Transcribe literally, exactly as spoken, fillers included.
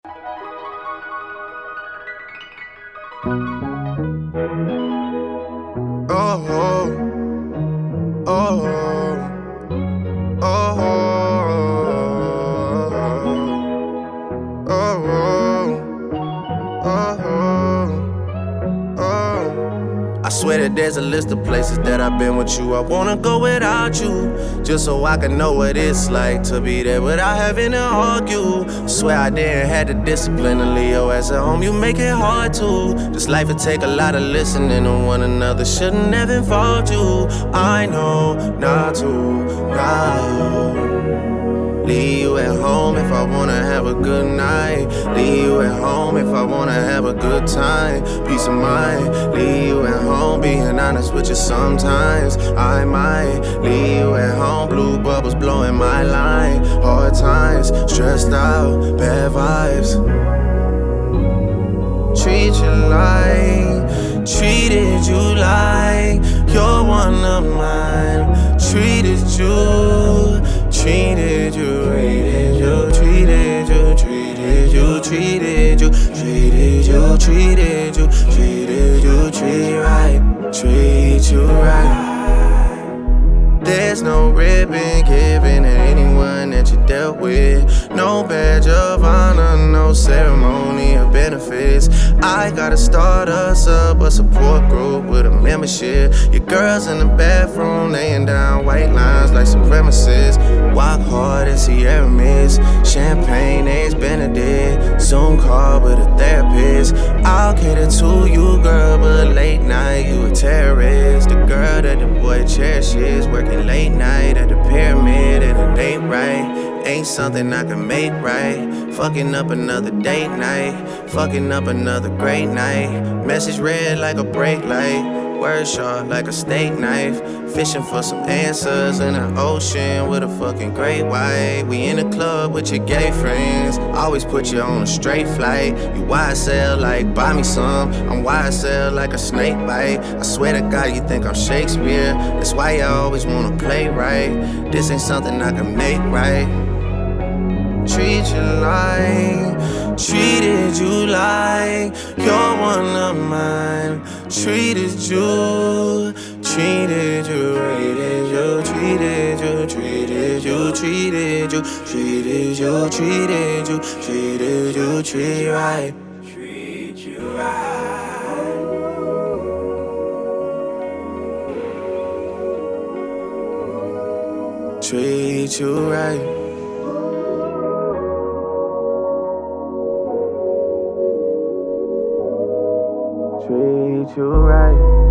Oh, oh, oh, oh, oh, oh, oh. I swear that there's a list of places that I've been with you. I wanna go without you, just so I can know what it's like to be there without having to argue. Swear I didn't have the discipline to leave your ass at home. You make it hard to. This life would take a lot of listening to one another. Shouldn't have involved you. I know not to, now. Leave you at home if I wanna have a good night. Leave you at home if I wanna have a good time. Peace of mind. Leave you at home, being honest with you sometimes. I might leave you at home, blue bubbles blowing my line. Hard times, stressed out, bad vibes. Treat you like, treated you like you're one of mine. Treated you, treated you, treated you, treated you, treated you, treated you, treated you, treated you, treated you, treat right, treat you right. There's no ribbon given to anyone that you dealt with. No badge of honor, no ceremony or benefits. I gotta start us up a support group with a membership. Your girls in the bathroom laying down white lines like supremacists. Walk hard and Sierra Mist. Champagne, eggs Benedict. Zoom call with a therapist. I'll cater to you, girl, but late night you a terrorist. The girl that the boy cherishes, working late night at the pyramid and it ain't right. Ain't something I can make right. Fucking up another date night. Fucking up another great night. Message red like a brake light. Word sharp like a steak knife. Fishing for some answers in the ocean with a fucking great white. We in the club with your gay friends. Always put you on a straight flight. You Y S L like buy me some. I'm Y S L like a snake bite. I swear to God you think I'm Shakespeare. That's why you always wanna play right. This ain't something I can make right. Treat you like, treated you like you're one of mine. Treated you, treated you, treated you, treated you, treated you, treated you, treated you, treated you, treated you, treat right, treat you right. Treat you right. Treat you right.